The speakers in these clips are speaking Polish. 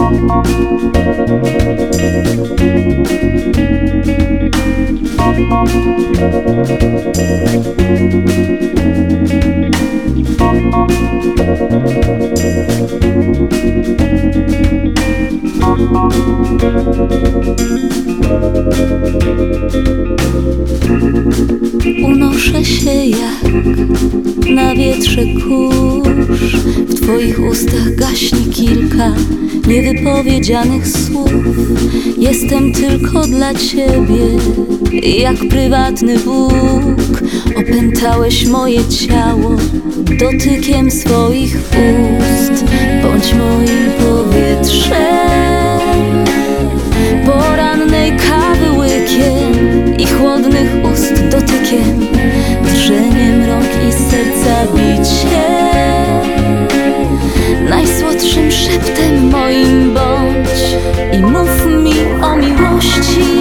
Unoszę się jak na wietrze kurz, w twoich ustach gaśnie kilka niewypowiedzianych słów. Jestem tylko dla ciebie, jak prywatny Bóg. Opętałeś moje ciało dotykiem swoich ust. Bądź moim powietrzem, porannej kawy łykiem i chłodnych ust dotykiem, drżeniem rąk i serca biciem. Najsłodszym szeptem moim bądź i mów mi o miłości.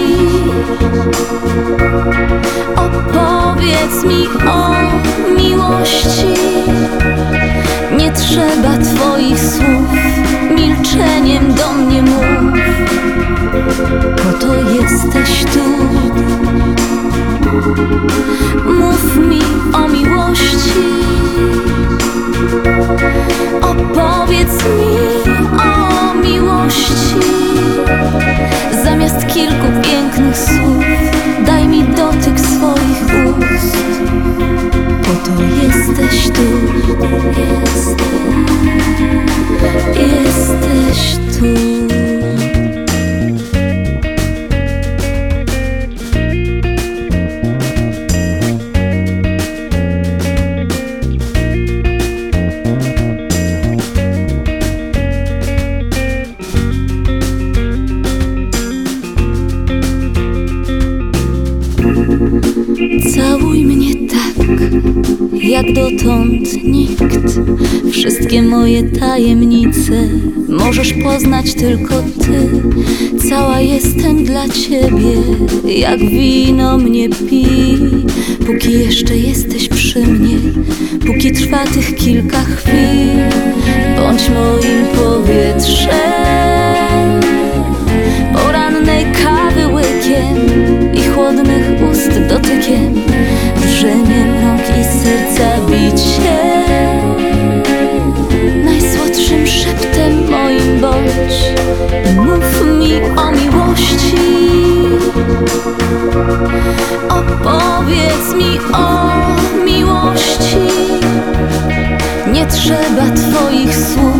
Opowiedz mi o miłości. Nie trzeba twoich słów, milczeniem do mnie mów, po to jesteś tu. Mów mi o miłości. Opowiedz mi o miłości. Zamiast kilku pięknych słów daj mi dotyk swoich ust, po to jesteś tu. Jesteś tu. Całuj mnie tak, jak dotąd nikt. Wszystkie moje tajemnice możesz poznać tylko ty. Cała jestem dla ciebie, jak wino mnie pij. Póki jeszcze jesteś przy mnie, póki trwa tych kilka chwil. Bądź moim powietrzem, porannej kawy łykiem i chłodnych ust dotykiem, drżeniem rąk i serca biciem. Najsłodszym szeptem moim bądź i mów mi o miłości. Opowiedz mi o miłości. Nie trzeba twoich słów,